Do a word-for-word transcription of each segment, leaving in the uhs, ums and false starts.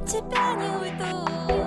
тебя не уйду.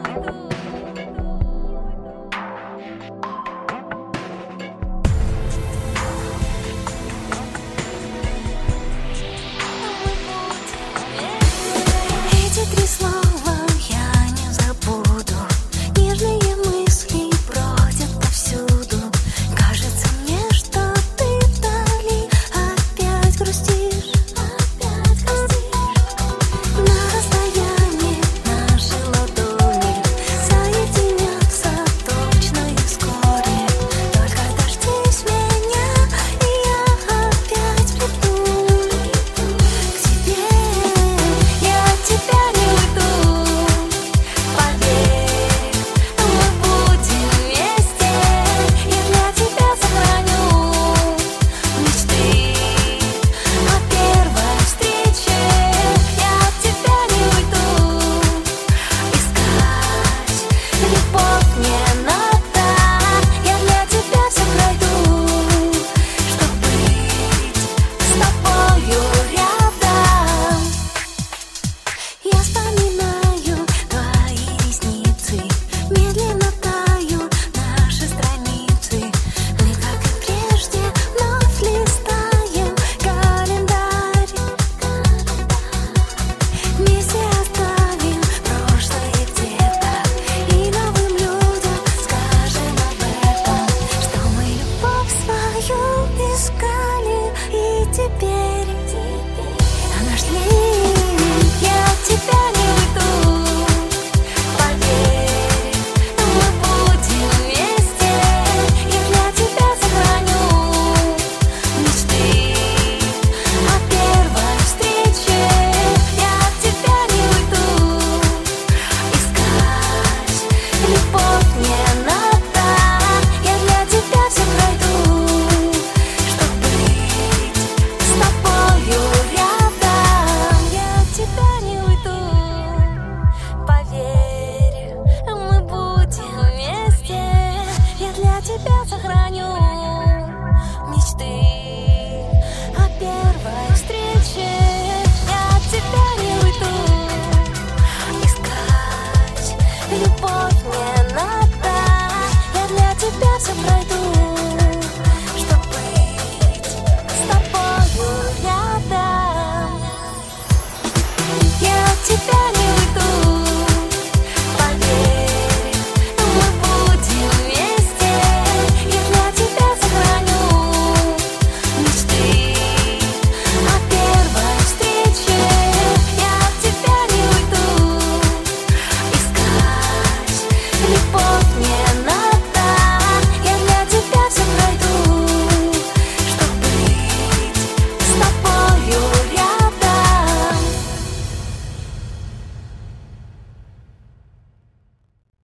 Эти три слова я не забуду. Нежные мысли бродят повсюду. Кажется мне, что ты вдали опять грустишь, опять грустишь. На расстоянии наши ладони соединятся точно и вскоре. Только дождись меня, и я опять приду к тебе. Я от тебя не уйду, поверь, мы будем вместе. Я для тебя сохраню мечты о первой встрече. Я от тебя не уйду, искать любовь не надо. Я для тебя все пройду, чтоб быть с тобою рядом. Я вспоминаю